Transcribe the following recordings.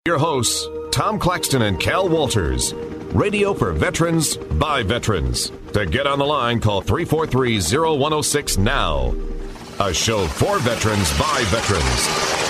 Your hosts, Tom Claxton and Cal Walters. Radio for veterans, by veterans. To get on the line, call 343-0106 now. A show for veterans, by veterans.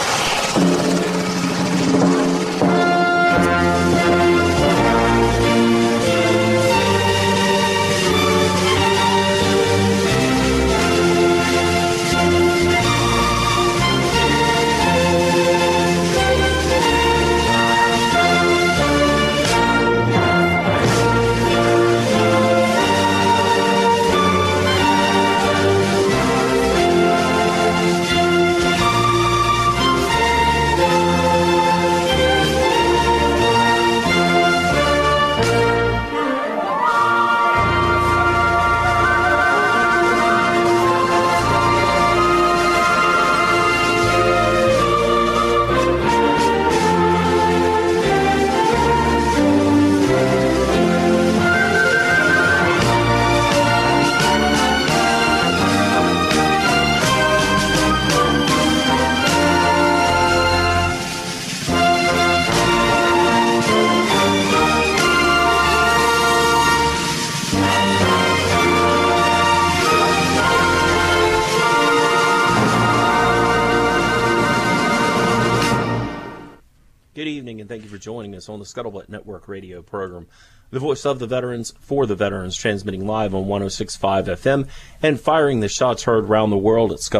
Joining us on the Scuttlebutt Network radio program, the voice of the veterans, for the veterans, transmitting live on 106.5 FM and firing the shots heard around the world at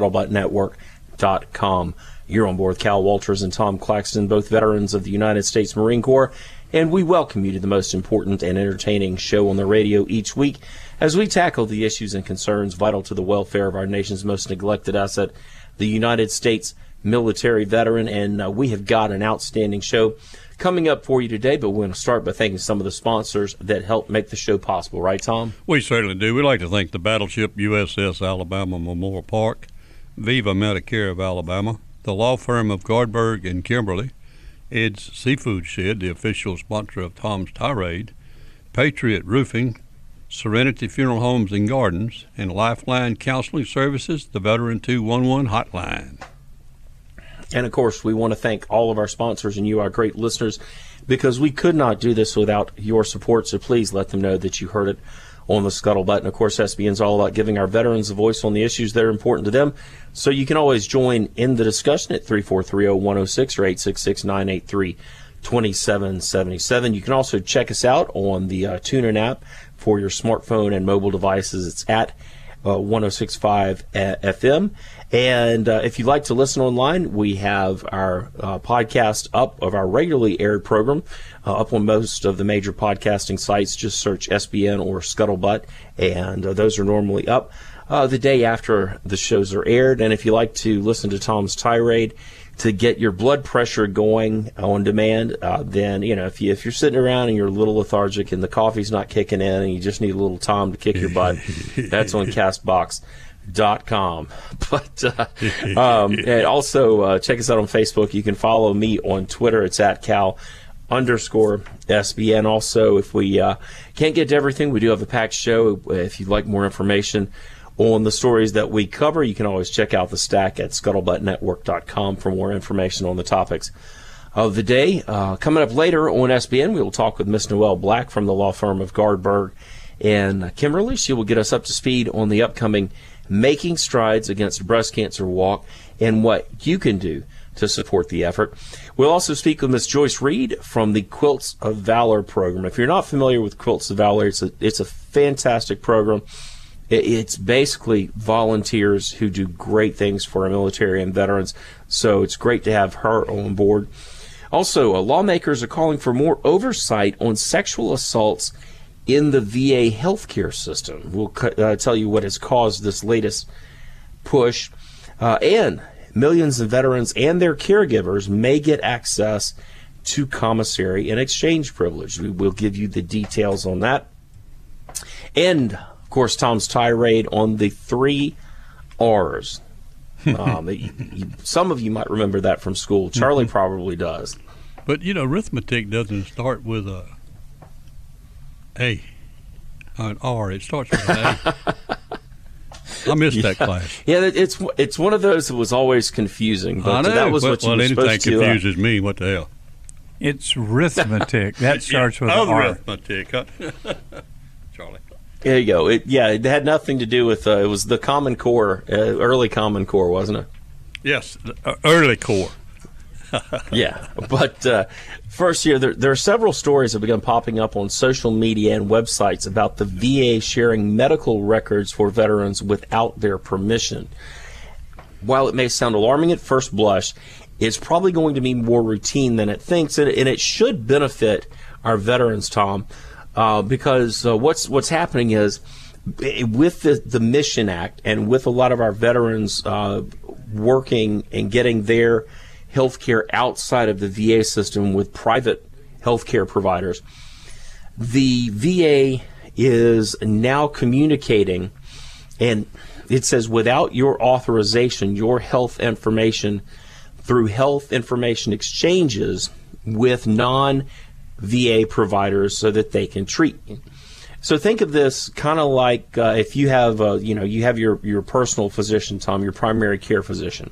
scuttlebuttnetwork.com. You're on board with Cal Walters and Tom Claxton, both veterans of the United States Marine Corps, and we welcome you to the most important and entertaining show on the radio each week as we tackle the issues and concerns vital to the welfare of our nation's most neglected asset, the United States military veteran, and we have got an outstanding show coming up for you today, but we're going to start by thanking some of the sponsors that help make the show possible. Right, Tom? We certainly do. We'd like to thank the battleship USS Alabama Memorial Park, Viva Medicare of Alabama, the law firm of Gardberg and Kimberly, Ed's Seafood Shed, the official sponsor of Tom's Tirade, Patriot Roofing, Serenity Funeral Homes and Gardens, and Lifeline Counseling Services, the Veteran 211 Hotline. And, of course, we want to thank all of our sponsors and you, our great listeners, because we could not do this without your support. So please let them know that you heard it on the Scuttlebutt. And, of course, SBN is all about giving our veterans a voice on the issues that are important to them. So you can always join in the discussion at 343-0106 or 866-983-2777. You can also check us out on the TuneIn app for your smartphone and mobile devices. It's at 106.5 FM. And if you'd like to listen online, we have our podcast up of our regularly aired program up on most of the major podcasting sites. Just search SBN or Scuttlebutt, and those are normally up the day after the shows are aired. And if you like to listen to Tom's Tirade to get your blood pressure going on demand, then, you know, if you're sitting around and you're a little lethargic and the coffee's not kicking in and you just need a little Tom to kick your butt, that's on CastBox.com. But and also check us out on Facebook. You can follow me on Twitter. It's at Cal_SBN. Also, if we can't get to everything, we do have a packed show. If you'd like more information on the stories that we cover, you can always check out the stack at scuttlebuttnetwork.com for more information on the topics of the day. Coming up later on SBN, we will talk with Miss Noelle Black from the law firm of Gardberg and Kimberly. She will get us up to speed on the upcoming Making Strides Against Breast Cancer Walk and what you can do to support the effort. We'll also speak with Miss Joyce Reed from the Quilts of Valor program. If you're not familiar with Quilts of Valor, it's a fantastic program. It's basically volunteers who do great things for our military and veterans, so it's great to have her on board. Also, lawmakers are calling for more oversight on sexual assaults in the VA healthcare system. We'll tell you what has caused this latest push. And millions of veterans and their caregivers may get access to commissary and exchange privilege. We will give you the details on that. And, of course, Tom's tirade on the 3 R's. Some of you might remember that from school. Charlie probably does. But, you know, arithmetic doesn't start with an R. It starts with an A. I missed that class. Yeah, it's one of those that was always confusing. But I know. That was what you were supposed to. Anything confuses me. What the hell? It's arithmetic. That starts with an R. Arithmetic, huh? Charlie. There you go. It had nothing to do with, it was the Common Core, early Common Core, wasn't it? Yes, early core. Yeah, but first here, there are several stories that have begun popping up on social media and websites about the VA sharing medical records for veterans without their permission. While it may sound alarming at first blush, it's probably going to be more routine than it thinks, and it should benefit our veterans, Tom, because what's happening is with the Mission Act and with a lot of our veterans working and getting their health care outside of the VA system with private health care providers, the VA is now communicating, and it says without your authorization, your health information through health information exchanges with non-VA providers so that they can treat you. So think of this kind of like if you have, you have your personal physician, Tom, your primary care physician,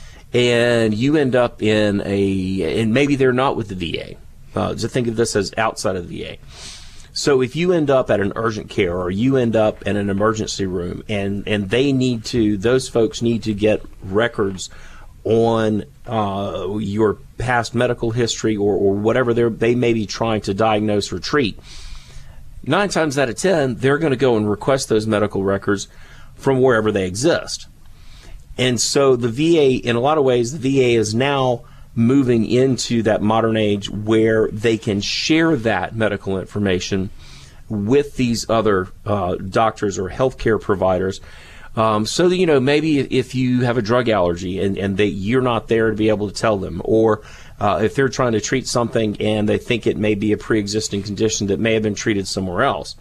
and you end up and maybe they're not with the VA. So think of this as outside of the VA. So if you end up at an urgent care or you end up in an emergency room and those folks need to get records on your past medical history or whatever they may be trying to diagnose or treat, 9 times out of 10, they're going to go and request those medical records from wherever they exist. And so the VA, in a lot of ways, the VA is now moving into that modern age where they can share that medical information with these other doctors or healthcare providers. So that, maybe if you have a drug allergy and you're not there to be able to tell them, or if they're trying to treat something and they think it may be a pre-existing condition that may have been treated somewhere else,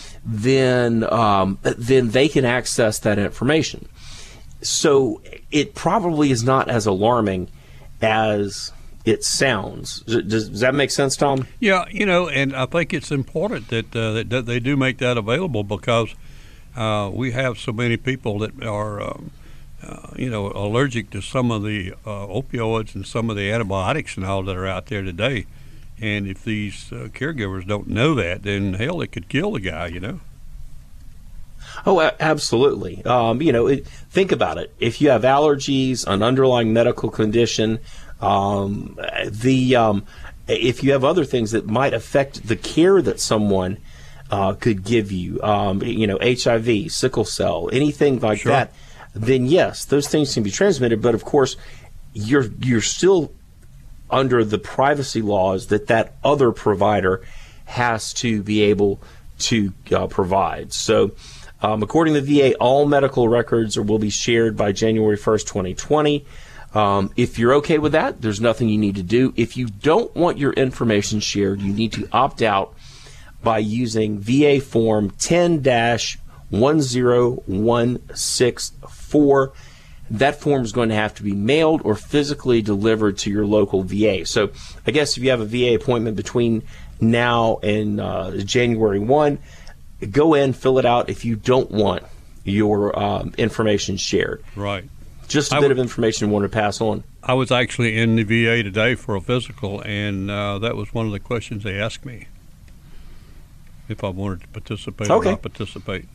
then they can access that information. So it probably is not as alarming as it sounds. Does that make sense, Tom? Yeah, and I think it's important that they do make that available because we have so many people that are, allergic to some of the opioids and some of the antibiotics and all that are out there today. And if these caregivers don't know that, then hell, it could kill the guy, Oh, absolutely. Think about it. If you have allergies, an underlying medical condition, if you have other things that might affect the care that someone could give you, HIV, sickle cell, anything like Sure. that, then yes, those things can be transmitted. But of course, you're still under the privacy laws that other provider has to be able to provide. So, according to the VA, all medical records will be shared by January 1st, 2020. If you're okay with that, there's nothing you need to do. If you don't want your information shared, you need to opt out by using VA Form 10-10164. That form is going to have to be mailed or physically delivered to your local VA. So I guess if you have a VA appointment between now and January 1, go in, fill it out if you don't want your information shared. Right. Just a bit of information I wanted to pass on. I was actually in the VA today for a physical, and that was one of the questions they asked me, if I wanted to participate or not participate.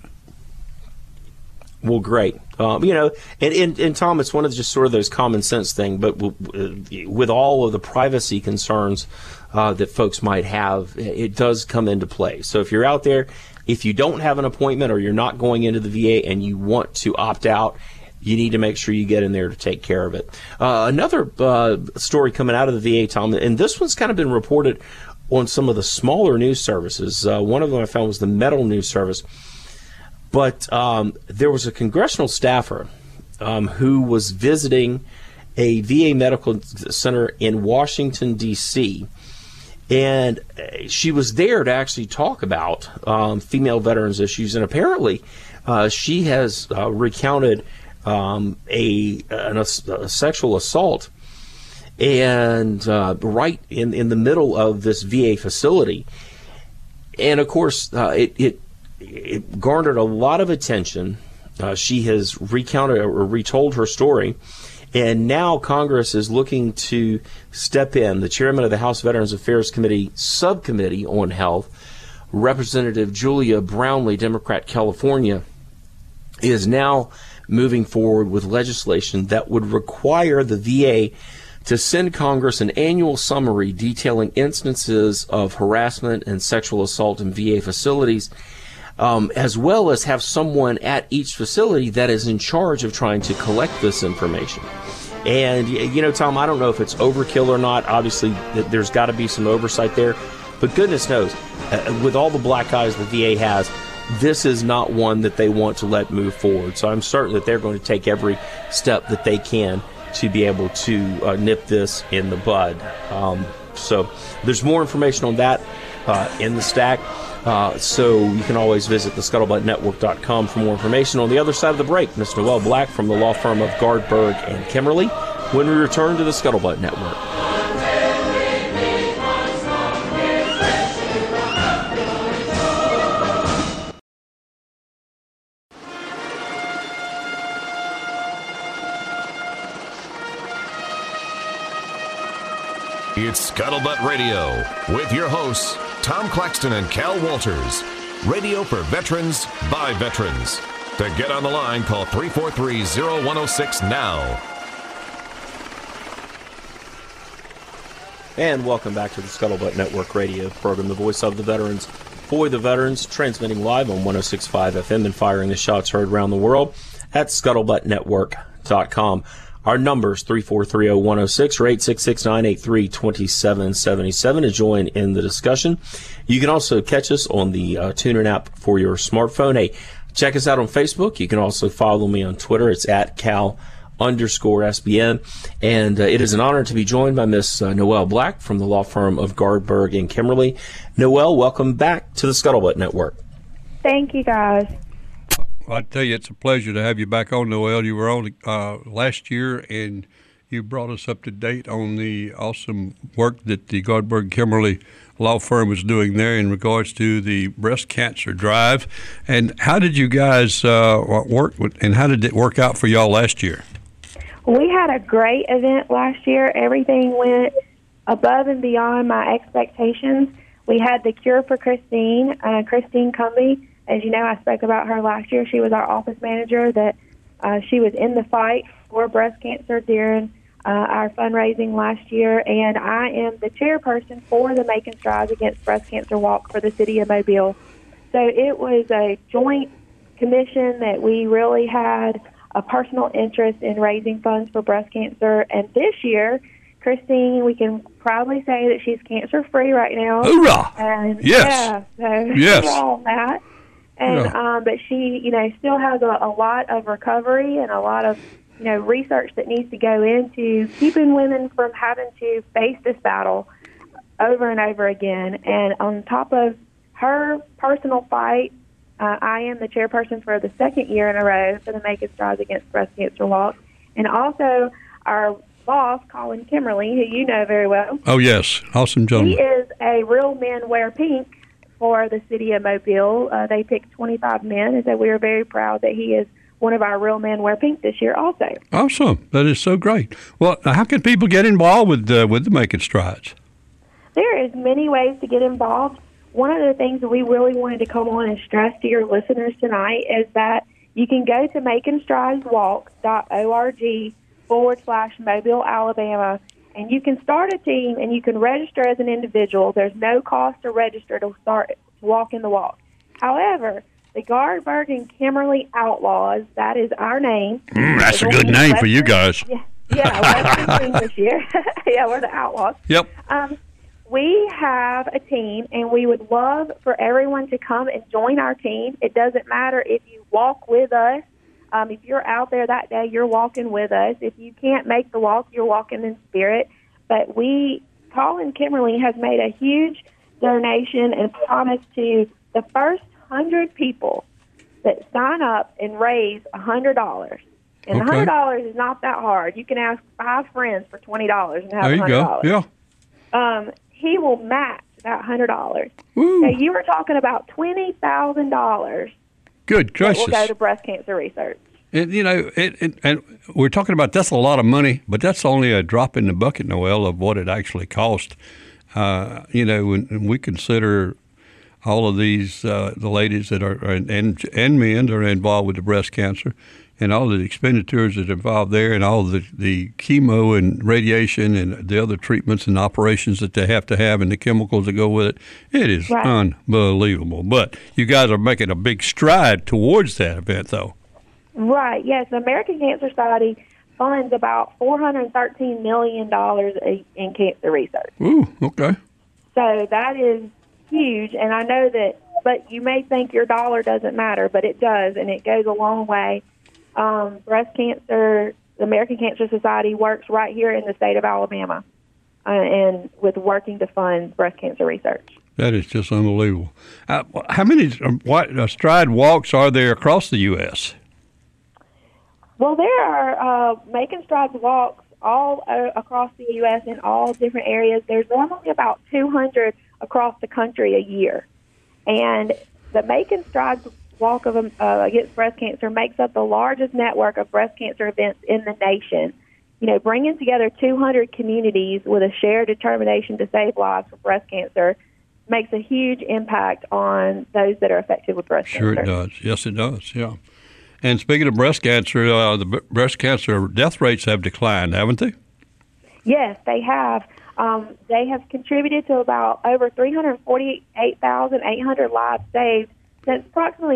Well, great. And Tom, it's one of just sort of those common sense things, but with all of the privacy concerns that folks might have, it does come into play. So if you're out there, if you don't have an appointment or you're not going into the VA and you want to opt out, you need to make sure you get in there to take care of it. Another story coming out of the VA, Tom, and this one's kind of been reported on some of the smaller news services. One of them I found was the Metal News Service. But there was a congressional staffer who was visiting a VA medical center in Washington, D.C., and she was there to actually talk about female veterans issues. And apparently she has recounted a sexual assault and right in the middle of this VA facility. And, of course, it garnered a lot of attention. She has recounted or retold her story. And now Congress is looking to step in. The chairman of the House Veterans Affairs Committee Subcommittee on Health, Representative Julia Brownley, Democrat, California, is now moving forward with legislation that would require the VA to send Congress an annual summary detailing instances of harassment and sexual assault in VA facilities, as well as have someone at each facility that is in charge of trying to collect this information. And, you know, Tom, I don't know if it's overkill or not. Obviously, there's got to be some oversight there. But goodness knows, with all the black eyes the VA has, this is not one that they want to let move forward. So I'm certain that they're going to take every step that they can to be able to nip this in the bud. So there's more information on that in the stack. So you can always visit the ScuttlebuttNetwork.com for more information. On the other side of the break, Ms. Noelle Black from the law firm of Gardberg and Kimmerly when we return to the Scuttlebutt Network. It's Scuttlebutt Radio with your hosts, Tom Claxton and Cal Walters. Radio for veterans, by veterans. To get on the line, call 343-0106 now. And welcome back to the Scuttlebutt Network radio program, the voice of the veterans, for the veterans, transmitting live on 106.5 FM and firing the shots heard around the world at ScuttlebuttNetwork.com. Our numbers, 3430106 or 866-983-2777 to join in the discussion. You can also catch us on the TuneIn app for your smartphone. Hey, check us out on Facebook. You can also follow me on Twitter. It's at Cal_SBN. And it is an honor to be joined by Miss Noelle Black from the law firm of Gardberg and Kimmerly. Noelle, welcome back to the Scuttlebutt Network. Thank you, guys. I tell you, it's a pleasure to have you back on, Noelle. You were on last year, and you brought us up to date on the awesome work that the Gardberg Kimmerly law firm is doing there in regards to the breast cancer drive. And how did you guys work with, and how did it work out for y'all last year? We had a great event last year. Everything went above and beyond my expectations. We had the Cure for Christine, Christine Cumbie. As you know, I spoke about her last year. She was our office manager that she was in the fight for breast cancer during our fundraising last year. And I am the chairperson for the Making Strides Against Breast Cancer Walk for the City of Mobile. So it was a joint commission that we really had a personal interest in raising funds for breast cancer. And this year, Christine, we can proudly say that she's cancer-free right now. Hoorah! And yes. Yeah, so yes. all that. And but she, still has a lot of recovery and a lot of, research that needs to go into keeping women from having to face this battle over and over again. And on top of her personal fight, I am the chairperson for the second year in a row for the Making Strides Against Breast Cancer Walk, and also our boss, Colin Kimmerly, who you know very well. Oh yes, awesome gentleman. He is a Real Men Wear Pink for the City of Mobile. They picked 25 men, and so we are very proud that he is one of our Real Men Wear Pink this year also. Awesome. That is so great. Well, how can people get involved with the Making Strides? There is many ways to get involved. One of the things that we really wanted to come on and stress to your listeners tonight is that you can go to makingstrideswalk.org/Mobile, Alabama, and you can start a team and you can register as an individual. There's no cost to register to start to walk in the walk. However, the Gardberg and Kimmerly Outlaws, that is our name. That's a good name for you guys. Western English year. Yeah, we're the Outlaws. Yep. We have a team, and we would love for everyone to come and join our team. It doesn't matter if you walk with us. If you're out there that day, you're walking with us. If you can't make the walk, you're walking in spirit. But Colin Kimmerly has made a huge donation and promise to the first 100 people that sign up and raise $100. And $100 is not that hard. You can ask 5 friends for $20 and have $100. There you go. Yeah. He will match that $100. Woo. So you were talking about $20,000. Good gracious. That will go to breast cancer research. And, and we're talking about that's a lot of money, but that's only a drop in the bucket, Noel, of what it actually cost. When we consider all of these, the ladies that are, and men that are involved with the breast cancer, and all the expenditures that are involved there, and all the chemo and radiation and the other treatments and operations that they have to have and the chemicals that go with it, it is unbelievable. But you guys are making a big stride towards that event, though. Right, yes. The American Cancer Society funds about $413 million in cancer research. Ooh, okay. So that is huge, and I know that, but you may think your dollar doesn't matter, but it does, and it goes a long way. Breast cancer, the American Cancer Society works right here in the state of Alabama, and with working to fund breast cancer research. That is just unbelievable. How many stride walks are there across the U.S.? Well, there are Making Strides walks all across the U.S. in all different areas. There's normally about 200 across the country a year. And the Making Strides Walk against breast cancer makes up the largest network of breast cancer events in the nation. Bringing together 200 communities with a shared determination to save lives from breast cancer makes a huge impact on those that are affected with breast cancer. Sure it does. Yes, it does, yeah. And speaking of breast cancer, the breast cancer death rates have declined, haven't they? Yes, they have. They have contributed to about over 348,800 lives saved since approximately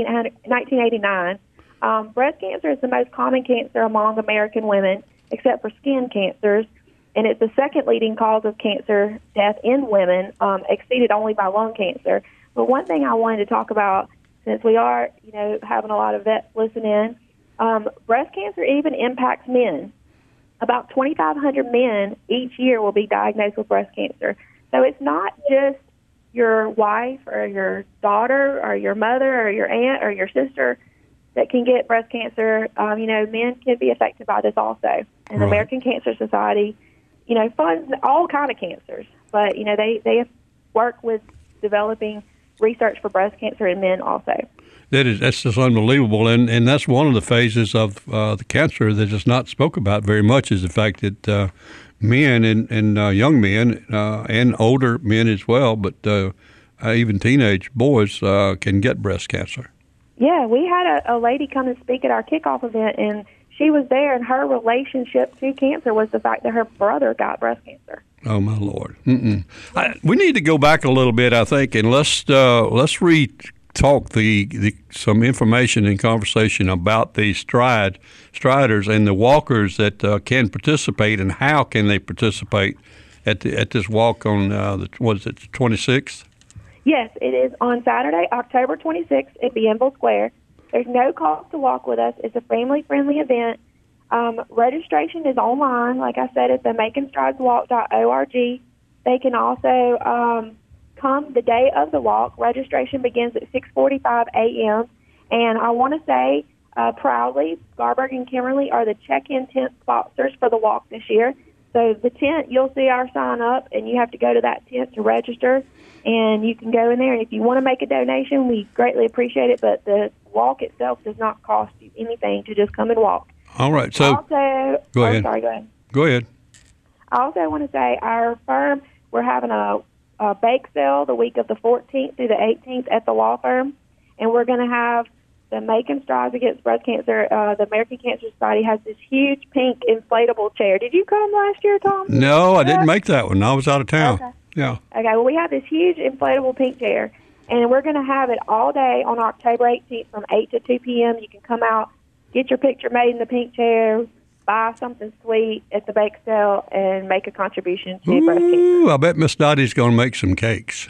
1989. Breast cancer is the most common cancer among American women, except for skin cancers, and it's the second leading cause of cancer death in women, exceeded only by lung cancer. But one thing I wanted to talk about, since we are, having a lot of vets listen in, breast cancer even impacts men. About 2,500 men each year will be diagnosed with breast cancer. So it's not just your wife or your daughter or your mother or your aunt or your sister that can get breast cancer. Men can be affected by this also. And the American Cancer Society, funds all kind of cancers. But, they work with developing research for breast cancer in men also. That's just unbelievable, and that's one of the phases of the cancer that is not spoke about very much, is the fact that men and young men and older men as well, but even teenage boys can get breast cancer. Yeah, we had a lady come and speak at our kickoff event, and she was there, and her relationship to cancer was the fact that her brother got breast cancer. Oh, my Lord. We need to go back a little bit, I think, and let's talk some information and conversation about these striders and the walkers that can participate, and how can they participate at this walk on the 26th? Yes, it is on Saturday, October 26th at Bienville Square. There's no cost to walk with us. It's a family-friendly event. Registration is online. Like I said, it's at makingstrideswalk.org. They can also come the day of the walk. Registration begins at 6:45 a.m. And I want to say proudly, Scarberg and Kimberly are the check-in tent sponsors for the walk this year. So the tent, you'll see our sign up, and you have to go to that tent to register, and you can go in there. And if you want to make a donation, we greatly appreciate it, but the walk itself does not cost you anything to just come and walk. All right. So also, go ahead. Sorry, go ahead. Go ahead. I also want to say our firm, we're having a bake sale the week of the 14th through the 18th at the law firm, and we're going to have the Making Strides Against Breast Cancer. The American Cancer Society has this huge pink inflatable chair. Did you come last year, Tom? No, I didn't make that one. I was out of town. Okay. Yeah. Okay, well, we have this huge inflatable pink chair, and we're going to have it all day on October 18th from 8 to 2 p.m. You can come out, get your picture made in the pink chair, buy something sweet at the bake sale, and make a contribution to breast cancer. I bet Miss Dottie's going to make some cakes.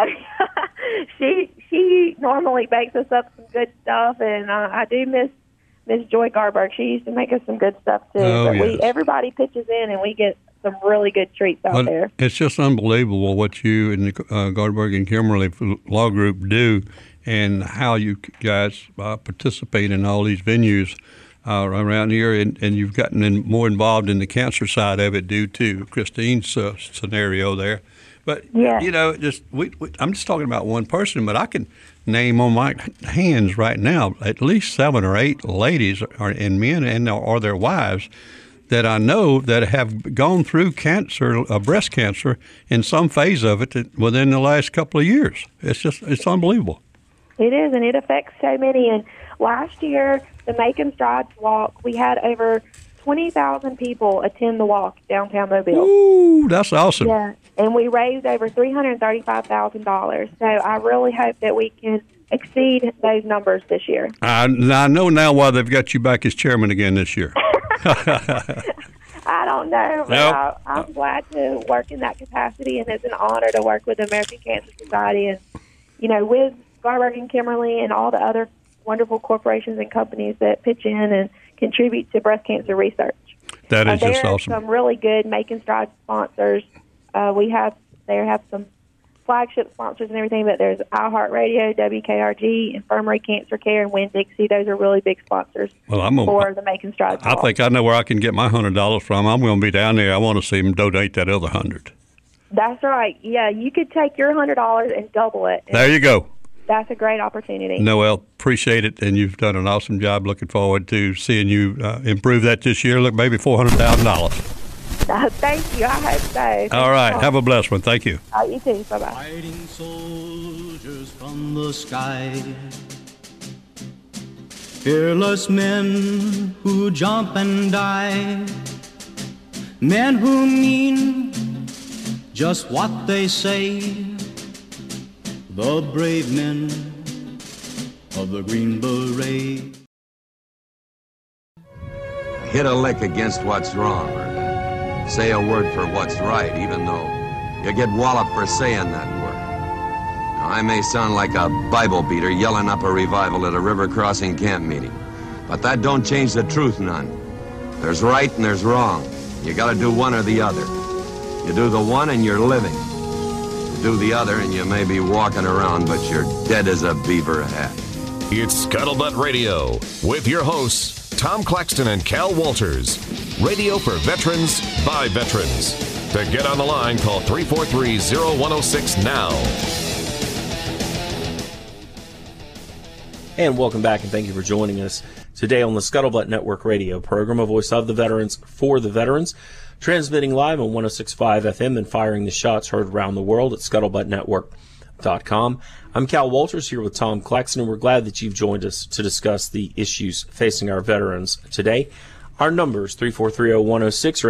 She normally bakes us up some good stuff, and I do miss Miss Joy Garberg. She used to make us some good stuff too. Oh, but yes. Everybody pitches in, and we get some really good treats out there. It's just unbelievable what you and the Garberg and Kimberly Law Group do, and how you guys participate in all these venues around here, and you've gotten more involved in the cancer side of it due to Christine's scenario there. But, Yeah. I'm just talking about one person, but I can name on my hands right now at least 7 or 8 ladies and men and or their wives that I know that have gone through cancer, breast cancer, in some phase of it within the last couple of years. It's unbelievable. It is, and it affects so many. And last year, the Making Strides Walk, we had over 20,000 people attend the walk downtown Mobile. Ooh, that's awesome. Yeah, and we raised over $335,000. So I really hope that we can exceed those numbers this year. I know now why they've got you back as chairman again this year. I don't know, but I'm glad to work in that capacity, and it's an honor to work with the American Cancer Society and, with Goldberg and Kimberly and all the other wonderful corporations and companies that pitch in and contribute to breast cancer research. That is just there awesome. There are some really good Making Strides sponsors. They have some flagship sponsors and everything, but there's iHeartRadio, WKRG, Infirmary Cancer Care, and Winn-Dixie. Those are really big sponsors for the Making Strides. I think I know where I can get my $100 from. I'm going to be down there. I want to see them donate that other $100. That's right. Yeah, you could take your $100 and double it. There you go. That's a great opportunity. Noelle, appreciate it, and you've done an awesome job. Looking forward to seeing you improve that this year. Look, maybe $400,000. Thank you. I hope so. All right. Have a blessed one. Thank you. You too. Bye-bye. Fighting soldiers from the sky, fearless men who jump and die, men who mean just what they say, the brave men of the Green Beret. Hit a lick against what's wrong, or say a word for what's right, even though you get walloped for saying that word. Now, I may sound like a Bible beater yelling up a revival at a river crossing camp meeting, but that don't change the truth none. There's right and there's wrong. You gotta do one or the other. You do the one and you're living. You do the other and you may be walking around, but you're dead as a beaver hat. It's Scuttlebutt Radio with your hosts, Tom Claxton and Cal Walters. Radio for veterans, by veterans. To get on the line, call 343-0106 now. And welcome back, and thank you for joining us today on the Scuttlebutt Network radio program, a voice of the veterans for the veterans, transmitting live on 106.5 FM and firing the shots heard around the world at scuttlebuttnetwork.com. I'm Cal Walters here with Tom Claxton, and we're glad that you've joined us to discuss the issues facing our veterans today. Our numbers, 343-0106 or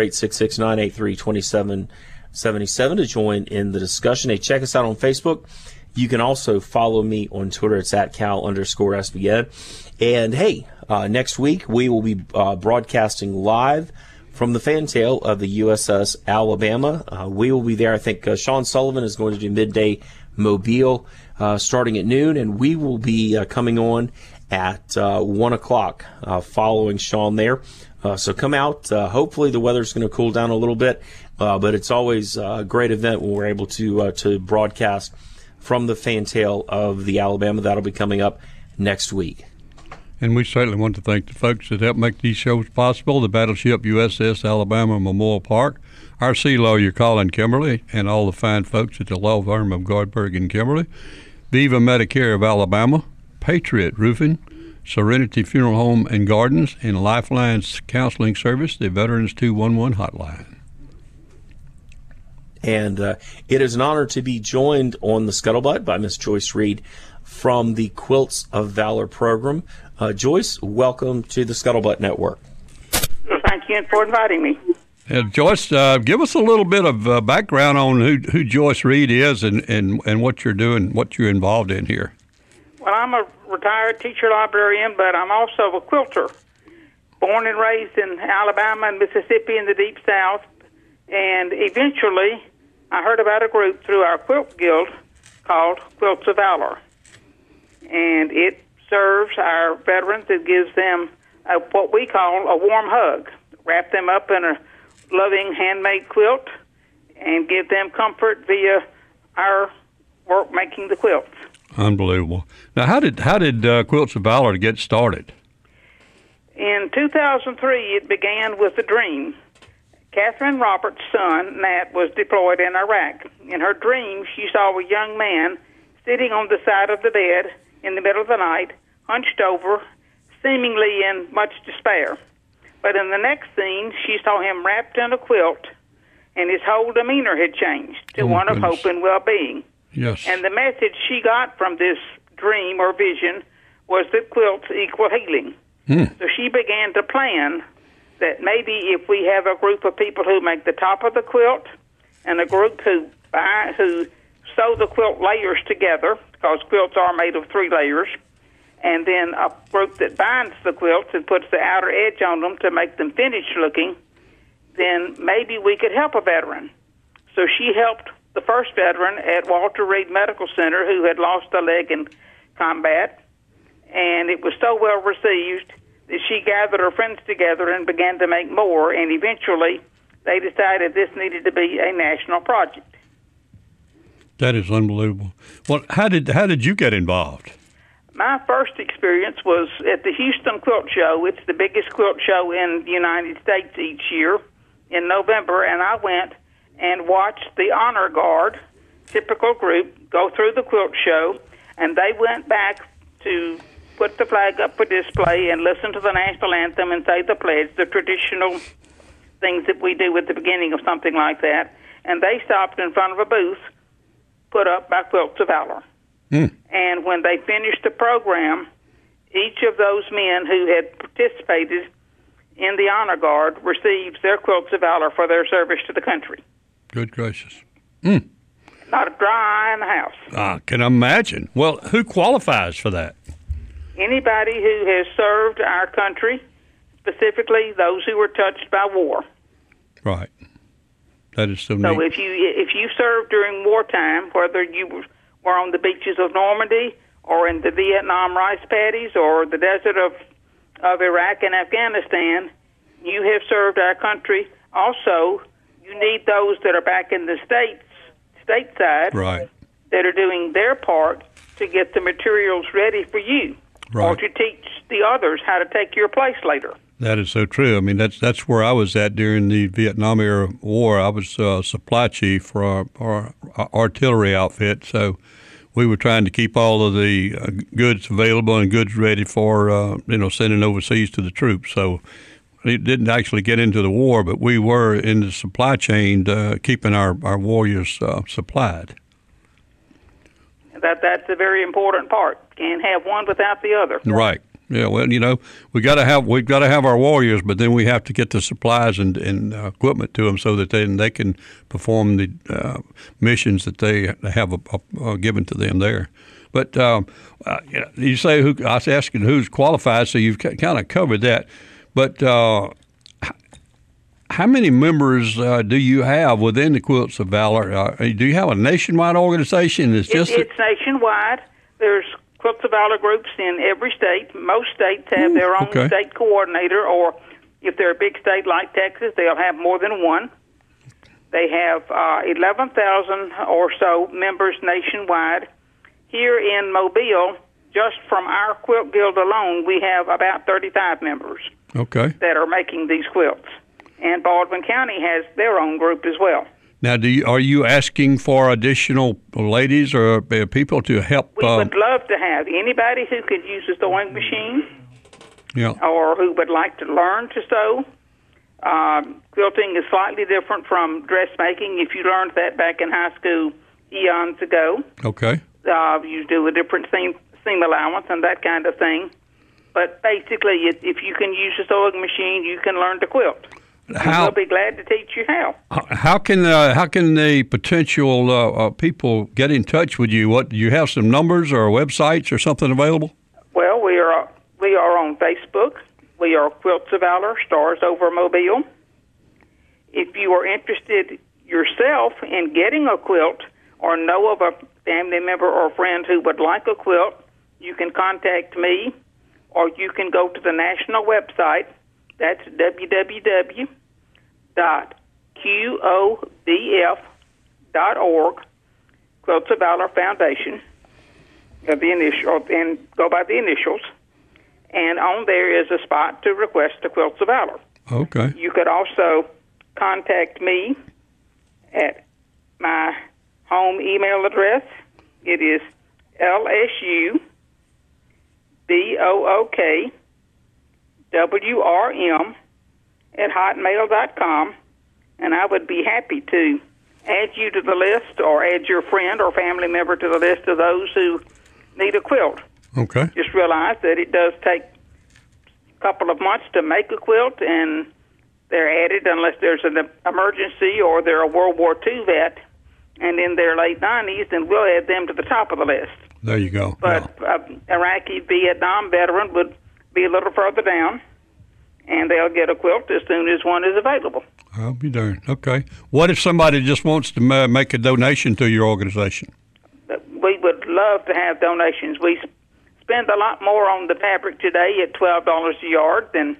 866-983-2777 to join in the discussion. Hey, check us out on Facebook. You can also follow me on Twitter. It's at Cal_SBN. And hey, next week we will be broadcasting live from the fantail of the USS Alabama. We will be there. I think Sean Sullivan is going to do midday Mobile starting at noon, and we will be coming on at 1 o'clock following Sean there. So come out. Hopefully the weather's going to cool down a little bit, but it's always a great event when we're able to broadcast from the fantail of the Alabama. That'll be coming up next week. And we certainly want to thank the folks that help make these shows possible, the Battleship USS Alabama Memorial Park, our sea lawyer Colin Kimberly, and all the fine folks at the law firm of Goldberg and Kimberly, Viva Medicare of Alabama, Patriot Roofing, Serenity Funeral Home and Gardens, and Lifeline's Counseling Service, the Veterans 211 Hotline. And it is an honor to be joined on the Scuttlebutt by Miss Joyce Reed from the Quilts of Valor program. Joyce, welcome to the Scuttlebutt Network. Well, thank you for inviting me. Joyce, give us a little bit of background on who Joyce Reed is and what you're doing, what you're involved in here. Well, I'm a retired teacher librarian, but I'm also a quilter. Born and raised in Alabama and Mississippi in the Deep South, and eventually I heard about a group through our quilt guild called Quilts of Valor, and it serves our veterans. It gives them what we call a warm hug, wrap them up in a loving handmade quilt, and give them comfort via our work making the quilts. Unbelievable. Now, how did Quilts of Valor get started? In 2003, it began with a dream. Catherine Roberts' son, Nat, was deployed in Iraq. In her dream, she saw a young man sitting on the side of the bed in the middle of the night, hunched over, seemingly in much despair. But in the next scene, she saw him wrapped in a quilt, and his whole demeanor had changed to one of hope and well-being. Yes. And the message she got from this dream or vision was that quilts equal healing. So she began to plan that maybe if we have a group of people who make the top of the quilt and a group who sew the quilt layers together, because quilts are made of 3 layers, and then a group that binds the quilts and puts the outer edge on them to make them finished looking, then maybe we could help a veteran. So she helped the first veteran at Walter Reed Medical Center who had lost a leg in combat, and it was so well received that she gathered her friends together and began to make more, and eventually they decided this needed to be a national project. That is unbelievable. Well, how did you get involved? My first experience was at the Houston Quilt Show. It's the biggest quilt show in the United States each year in November, and I went and watched the Honor Guard, typical group, go through the quilt show, and they went back to put the flag up for display and listen to the national anthem and say the pledge, the traditional things that we do at the beginning of something like that. And they stopped in front of a booth put up by Quilts of Valor. And when they finished the program, each of those men who had participated in the Honor Guard received their Quilts of Valor for their service to the country. Good gracious. Not a dry eye in the house. I can imagine. Well, who qualifies for that? Anybody who has served our country, specifically those who were touched by war. Right. That is so neat. So if you served during wartime, whether you were on the beaches of Normandy or in the Vietnam rice paddies or the desert of Iraq and Afghanistan, you have served our country. Also, you need those that are back in the stateside, right, that are doing their part to get the materials ready for you, right, or to teach the others how to take your place later. That is so true. I mean, that's where I was at during the Vietnam era war. I was supply chief for our artillery outfit, so we were trying to keep all of the goods available and goods ready for sending overseas to the troops. So it didn't actually get into the war, but we were in the supply chain keeping our warriors supplied. That's a very important part. Can't have one without the other. Right. Yeah, well, we've got to have our warriors, but then we have to get the supplies and equipment to them so that they can perform the missions that they have given to them there. But you say I was asking who's qualified, so you've kind of covered that. But how many members do you have within the Quilts of Valor? Do you have a nationwide organization? It's nationwide. There's Quilts of Valor groups in every state. Most states have their own state coordinator, or if they're a big state like Texas, they'll have more than one. They have 11,000 or so members nationwide. Here in Mobile, just from our quilt guild alone, we have about 35 members that are making these quilts. And Baldwin County has their own group as well. Now, are you asking for additional ladies or people to help? We would love to have anybody who could use a sewing machine, or who would like to learn to sew. Quilting is slightly different from dressmaking. If you learned that back in high school eons ago, you do a different seam allowance and that kind of thing. But basically, if you can use a sewing machine, you can learn to quilt. We'll be glad to teach you how. How can the potential people get in touch with you? Do you have some numbers or websites or something available? Well, we are on Facebook. We are Quilts of Valor, Stars Over Mobile. If you are interested yourself in getting a quilt or know of a family member or friend who would like a quilt, you can contact me, or you can go to the national website. That's www.qobf.org, Quilts of Valor Foundation, and go by the initials. And on there is a spot to request the Quilts of Valor. Okay. You could also contact me at my home email address. It is LSUBOOKWRM@hotmail.com, and I would be happy to add you to the list or add your friend or family member to the list of those who need a quilt. Okay. Just realize that it does take a couple of months to make a quilt, and they're added unless there's an emergency or they're a World War II vet and in their late 90s, and we'll add them to the top of the list. There you go. But Iraqi Vietnam veteran would be a little further down, and they'll get a quilt as soon as one is available. I'll be darned. Okay. What if somebody just wants to make a donation to your organization? We would love to have donations. We spend a lot more on the fabric today at $12 a yard than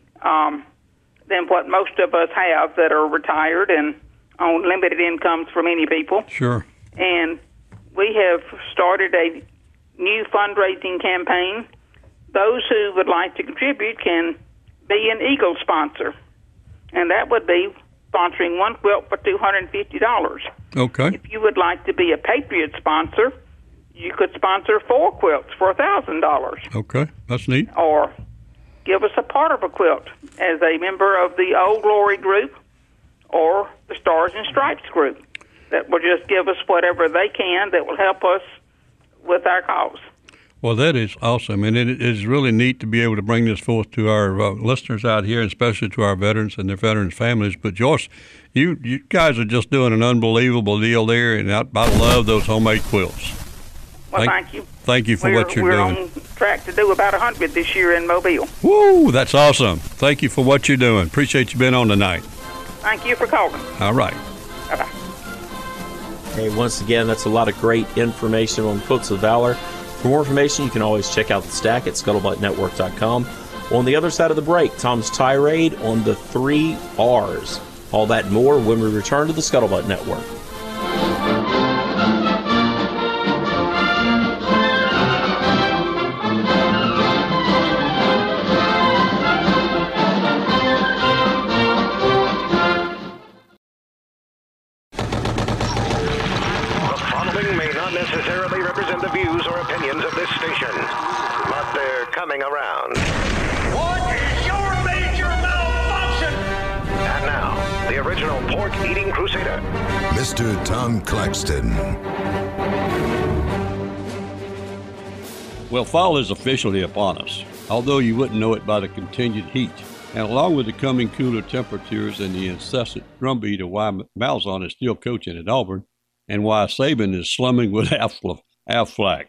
what most of us have that are retired and on limited incomes for many people. Sure. And we have started a new fundraising campaign. Those who would like to contribute can be an Eagle sponsor, and that would be sponsoring one quilt for $250. Okay. If you would like to be a Patriot sponsor, you could sponsor 4 quilts for $1,000. Okay, that's neat. Or give us a part of a quilt as a member of the Old Glory group or the Stars and Stripes group. That will just give us whatever they can that will help us with our cause. Well, that is awesome, and it is really neat to be able to bring this forth to our listeners out here, and especially to our veterans and their veterans' families. But, Joyce, you guys are just doing an unbelievable deal there, and I love those homemade quilts. Well, thank you. Thank you for what you're doing. We're on track to do about 100 this year in Mobile. Woo, that's awesome. Thank you for what you're doing. Appreciate you being on tonight. Thank you for calling. All right. Bye-bye. Hey, once again, that's a lot of great information on Quilts of Valor. For more information, you can always check out the stack at scuttlebuttnetwork.com. On the other side of the break, Tom's tirade on the 3 R's. All that and more when we return to the Scuttlebutt Network. Necessarily represent the views or opinions of this station, but they're coming around. What is your major malfunction? And now, the original pork-eating crusader, Mr. Tom Claxton. Well, fall is officially upon us, although you wouldn't know it by the continued heat. And along with the coming cooler temperatures and the incessant drumbeat of why Malzahn is still coaching at Auburn, and why Saban is slumming with Aflac.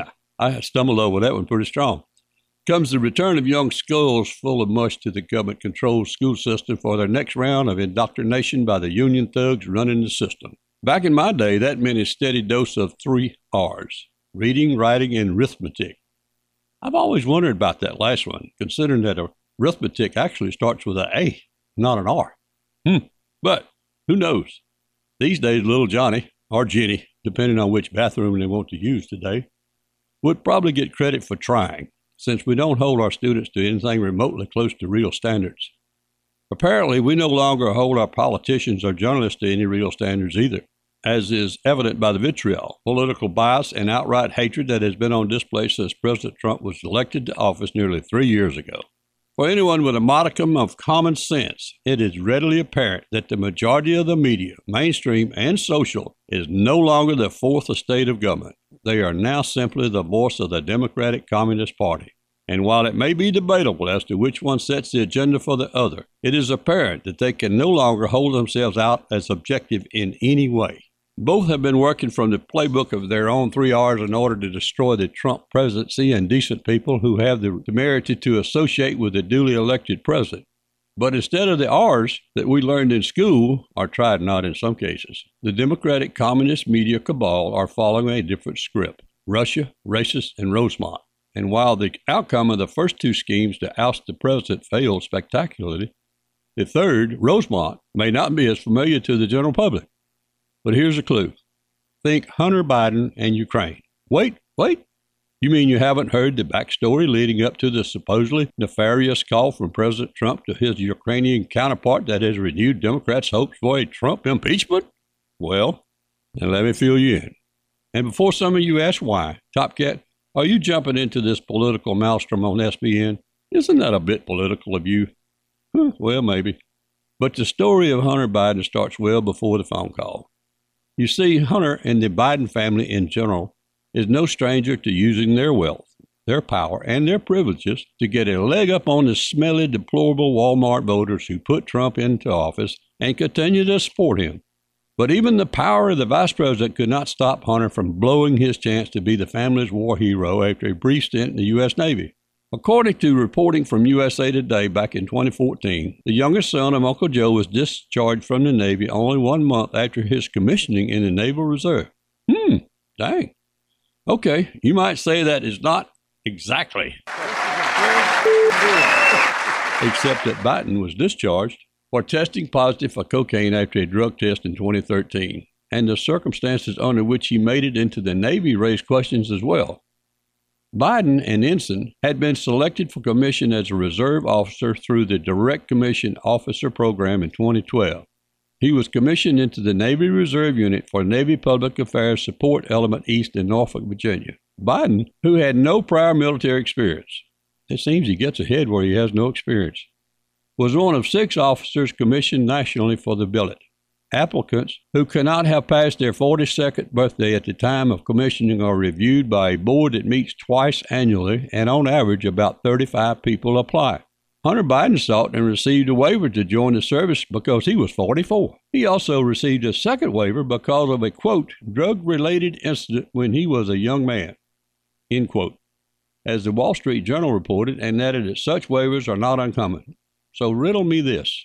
I stumbled over that one pretty strong. Comes the return of young skulls full of mush to the government-controlled school system for their next round of indoctrination by the union thugs running the system. Back in my day, that meant a steady dose of 3 R's, reading, writing, and arithmetic. I've always wondered about that last one, considering that arithmetic actually starts with an A, not an R. But who knows? These days, little Johnny, or Jenny, depending on which bathroom they want to use today, would probably get credit for trying, since we don't hold our students to anything remotely close to real standards. Apparently, we no longer hold our politicians or journalists to any real standards either, as is evident by the vitriol, political bias, and outright hatred that has been on display since President Trump was elected to office nearly 3 years ago. For anyone with a modicum of common sense, it is readily apparent that the majority of the media, mainstream and social, is no longer the fourth estate of government. They are now simply the voice of the Democratic Communist Party. And while it may be debatable as to which one sets the agenda for the other, it is apparent that they can no longer hold themselves out as objective in any way. Both have been working from the playbook of their own 3 R's in order to destroy the Trump presidency and decent people who have the temerity to associate with the duly elected president. But instead of the R's that we learned in school, or tried not in some cases, the Democratic Communist media cabal are following a different script: Russia, racist, and Rosemont. And while the outcome of the first 2 schemes to oust the president failed spectacularly, the third, Rosemont, may not be as familiar to the general public. But here's a clue. Think Hunter Biden and Ukraine. Wait. You mean you haven't heard the backstory leading up to the supposedly nefarious call from President Trump to his Ukrainian counterpart that has renewed Democrats' hopes for a Trump impeachment? Well, then let me fill you in. And before some of you ask why, Top Cat, are you jumping into this political maelstrom on SBN? Isn't that a bit political of you? Well, maybe. But the story of Hunter Biden starts well before the phone call. You see, Hunter and the Biden family in general is no stranger to using their wealth, their power, and their privileges to get a leg up on the smelly, deplorable Walmart voters who put Trump into office and continue to support him. But even the power of the vice president could not stop Hunter from blowing his chance to be the family's war hero after a brief stint in the U.S. Navy. According to reporting from USA Today back in 2014, the youngest son of Uncle Joe was discharged from the Navy only 1 month after his commissioning in the Naval Reserve. Dang. Okay, you might say that is not exactly. Except that Biden was discharged for testing positive for cocaine after a drug test in 2013, and the circumstances under which he made it into the Navy raised questions as well. Biden and Ensign had been selected for commission as a reserve officer through the Direct Commission Officer Program in 2012. He was commissioned into the Navy Reserve Unit for Navy Public Affairs Support Element East in Norfolk, Virginia. Biden, who had no prior military experience, it seems he gets ahead where he has no experience, was one of 6 officers commissioned nationally for the billet. Applicants who cannot have passed their 42nd birthday at the time of commissioning are reviewed by a board that meets twice annually, and on average about 35 people apply. Hunter Biden sought and received a waiver to join the service because he was 44. He also received a second waiver because of a, quote, drug-related incident when he was a young man, end quote, as the Wall Street Journal reported, and added that such waivers are not uncommon. So riddle me this.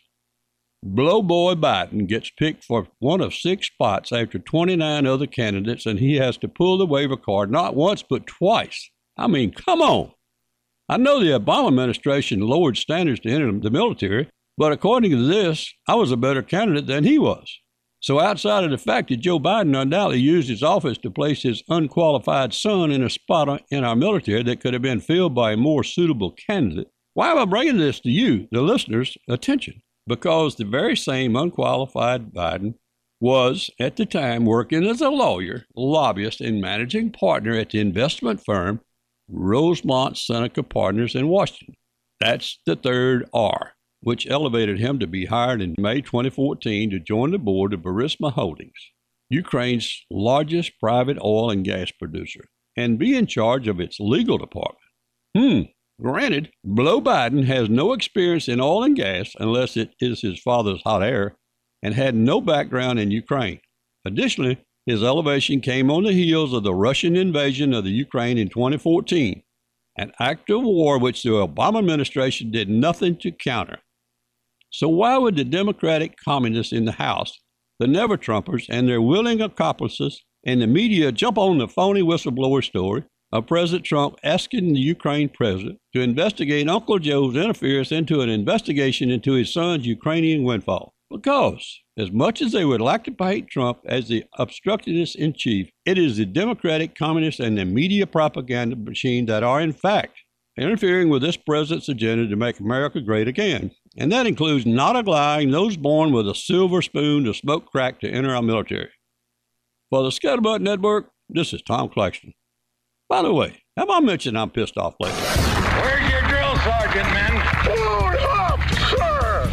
Blowboy Biden gets picked for one of 6 spots after 29 other candidates, and he has to pull the waiver card not once but twice. I mean, come on. I know the Obama administration lowered standards to enter the military, but according to this, I was a better candidate than he was. So outside of the fact that Joe Biden undoubtedly used his office to place his unqualified son in a spot in our military that could have been filled by a more suitable candidate, why am I bringing this to you, the listeners' attention? Because the very same unqualified Biden was, at the time, working as a lawyer, lobbyist, and managing partner at the investment firm Rosemont Seneca Partners in Washington. That's the third R, which elevated him to be hired in May 2014 to join the board of Burisma Holdings, Ukraine's largest private oil and gas producer, and be in charge of its legal department. Granted, Blow Biden has no experience in oil and gas unless it is his father's hot air, and had no background in Ukraine. Additionally, his elevation came on the heels of the Russian invasion of the Ukraine in 2014, an act of war which the Obama administration did nothing to counter. So why would the Democratic communists in the House, the Never-Trumpers, and their willing accomplices, and the media jump on the phony whistleblower story of President Trump asking the Ukraine president to investigate Uncle Joe's interference into an investigation into his son's Ukrainian windfall? Because, as much as they would like to paint Trump as the obstructionist in chief, it is the Democratic, communists, and the media propaganda machine that are, in fact, interfering with this president's agenda to make America great again. And that includes not allowing those born with a silver spoon to smoke crack to enter our military. For the Scuttlebutt Network, this is Tom Claxton. By the way, have I mentioned I'm pissed off lately? Where's your drill sergeant, men? Forward up, sir!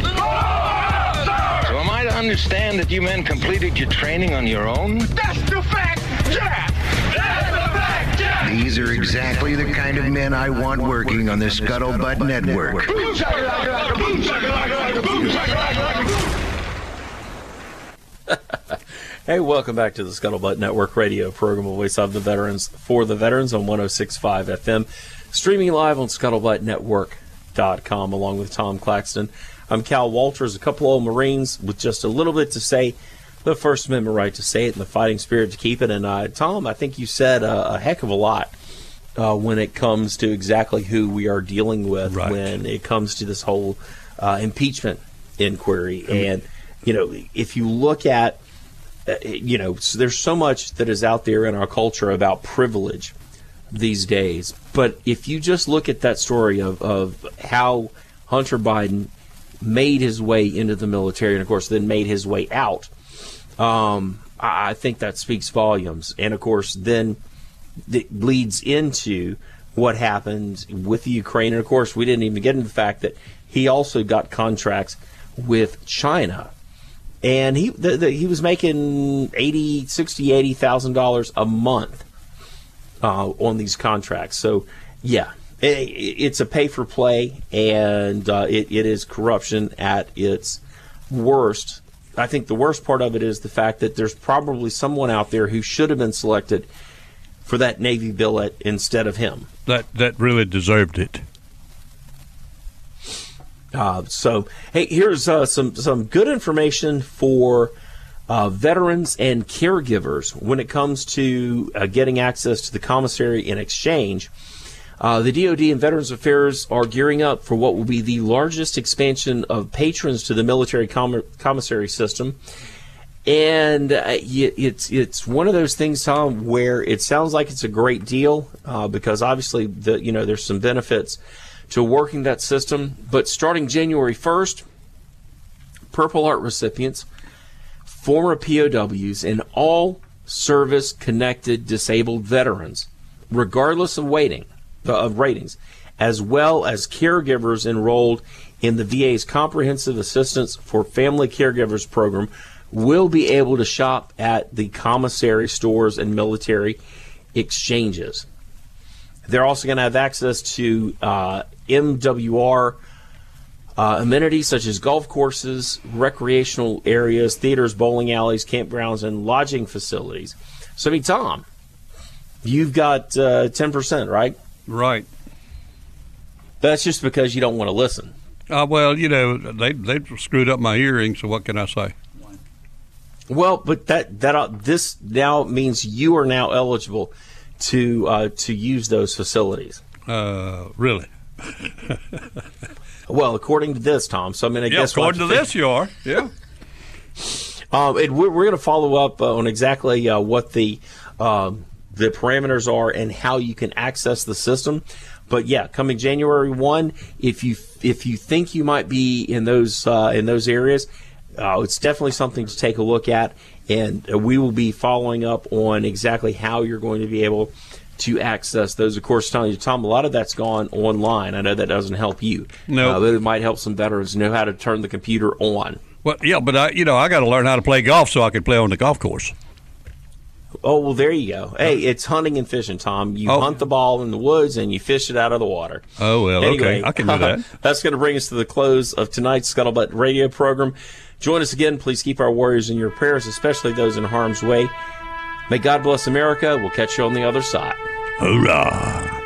So am I to understand that you men completed your training on your own? That's the fact, Jack! That's the fact, Jack! These are exactly the kind of men I want working on the Scuttlebutt Network. Boom, shakalaka, boom, shakalaka, boom, shakalaka. Hey, welcome back to the Scuttlebutt Network radio program, a voice of the veterans for the veterans on 106.5 FM, streaming live on scuttlebuttnetwork.com along with Tom Claxton. I'm Cal Walters, a couple old Marines with just a little bit to say, the First Amendment right to say it and the fighting spirit to keep it. And Tom, I think you said a heck of a lot when it comes to exactly who we are dealing with when it comes to this whole impeachment inquiry. And, you know, if you look at so there's so much that is out there in our culture about privilege these days. But if you just look at that story of how Hunter Biden made his way into the military and, of course, then made his way out, I think that speaks volumes. And, of course, then it bleeds into what happened with the Ukraine. And, of course, we didn't even get into the fact that he also got contracts with China. And he was making $80,000 a month on these contracts. So, yeah, it's a pay-for-play, and it is corruption at its worst. I think the worst part of it is the fact that there's probably someone out there who should have been selected for that Navy billet instead of him. That really deserved it. So, hey, here's some good information for veterans and caregivers when it comes to getting access to the commissary in exchange. The DoD and Veterans Affairs are gearing up for what will be the largest expansion of patrons to the military commissary system. And it's one of those things, Tom, where it sounds like it's a great deal because obviously there's some benefits to working that system. But starting January 1st, Purple Heart recipients, former POWs, and all service-connected disabled veterans, regardless of ratings, as well as caregivers enrolled in the VA's Comprehensive Assistance for Family Caregivers program, will be able to shop at the commissary stores and military exchanges. They're also going to have access to MWR amenities such as golf courses, recreational areas, theaters, bowling alleys, campgrounds, and lodging facilities. So, I mean, Tom, you've got 10%, right? Right. That's just because you don't want to listen. Well, they screwed up my hearing, so what can I say? Well, but this now means you are now eligible to use those facilities. Really? Well, according to this, Tom. So I mean, I guess according to this, you are. Yeah. And we're going to follow up on exactly what the parameters are and how you can access the system. But yeah, coming January 1, if you think you might be in those areas, it's definitely something to take a look at, and we will be following up on exactly how you're going to be able to access those. Of course, Tom, a lot of that's gone online. I know that doesn't help you. No, but it might help some veterans know how to turn the computer on. Well, yeah, but I got to learn how to play golf so I can play on the golf course. Oh, well, there you go. Hey, it's hunting and fishing, Tom. You hunt the ball in the woods and you fish it out of the water. Oh, well, anyway, okay. I can do that. That's going to bring us to the close of tonight's Scuttlebutt radio program. Join us again. Please keep our warriors in your prayers, especially those in harm's way. May God bless America. We'll catch you on the other side. Hoorah!